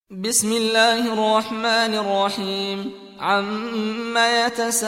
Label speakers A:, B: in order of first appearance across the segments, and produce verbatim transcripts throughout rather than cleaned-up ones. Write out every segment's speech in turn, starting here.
A: بسم الله الرحمن الرحيم عما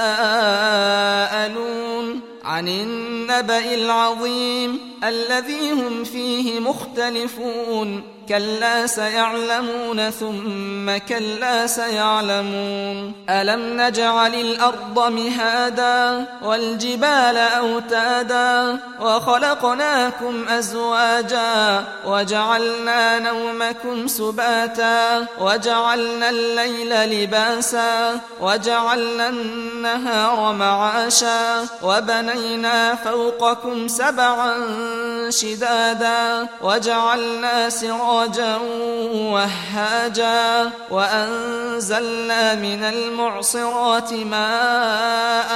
A: يتساءلون عن النبأ العظيم الذي هم فيه مختلفون كلا سيعلمون ثم كلا سيعلمون ألم نجعل الأرض مهادا والجبال أوتادا وخلقناكم أزواجا وجعلنا نومكم سباتا وجعلنا الليل لباسا وجعلنا النهار معاشا وبنينا فوقكم سبعا شدادا وجعلنا سراجا وهاجا وأنزلنا من المعصرات ماء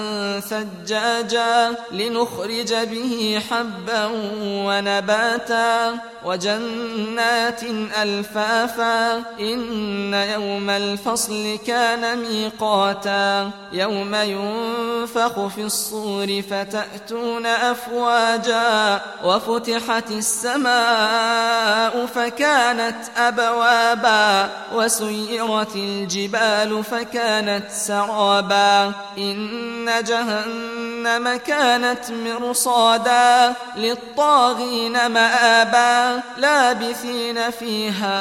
A: ثجاجا لنخرج به حبا ونباتا وجنات ألفافا إن يوم الفصل كان ميقاتا يوم ينفخ في الصور فتأتون أفواجا وفتحت السماء فكانت أبوابا وسيرت الجبال فكانت سرابا إن جهنم كانت مرصادا للطاغين مآبا لابثين فيها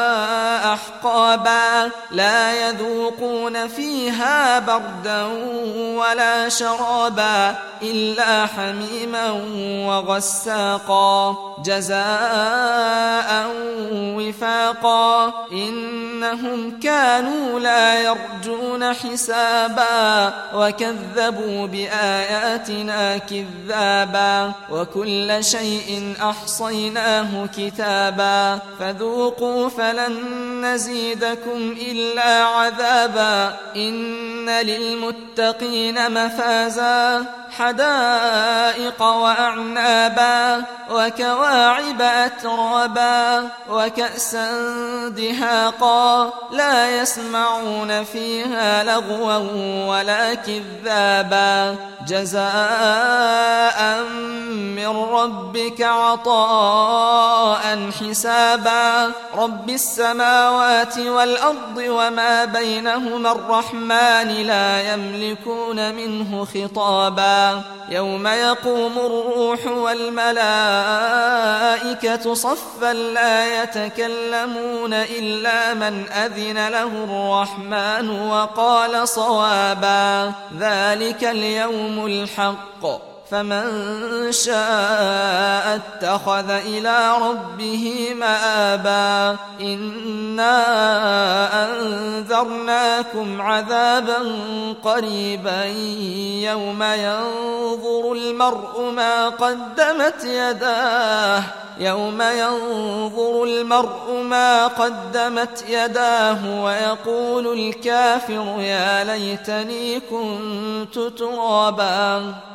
A: أحقابا لا يذوقون فيها بردا ولا شرابا إلا حميما وغساقا جزاء وفاقا إنهم كانوا لا يرجون حسابا وكذبوا بآياتنا كذابا وكل شيء أحصيناه كتابا فذوقوا فلن نزيدكم إلا عذابا إن للمتقين مفازا حدائق وأعنابا وكواعب أترابا وكأسا دهاقا لا يسمعون فيها لغوا ولا كذابا جزاء من ربك عطاء حسابا رب السماوات والأرض وما بينهما الرحمن لا يملكون منه خطابا يوم يقوم الروح والملائكة صفا لا يتكلمون إلا من أذن له الرحمن وقال صوابا ذلك اليوم الحق فمن شاء اتخذ إلى ربه مآبا إنا أنذرناكم عذابا قريبا يوم ينظر المرء ما قدمت يداه يوم ينظر المرء ما قدمت يداه ويقول الكافر يا ليتني كنت ترابا.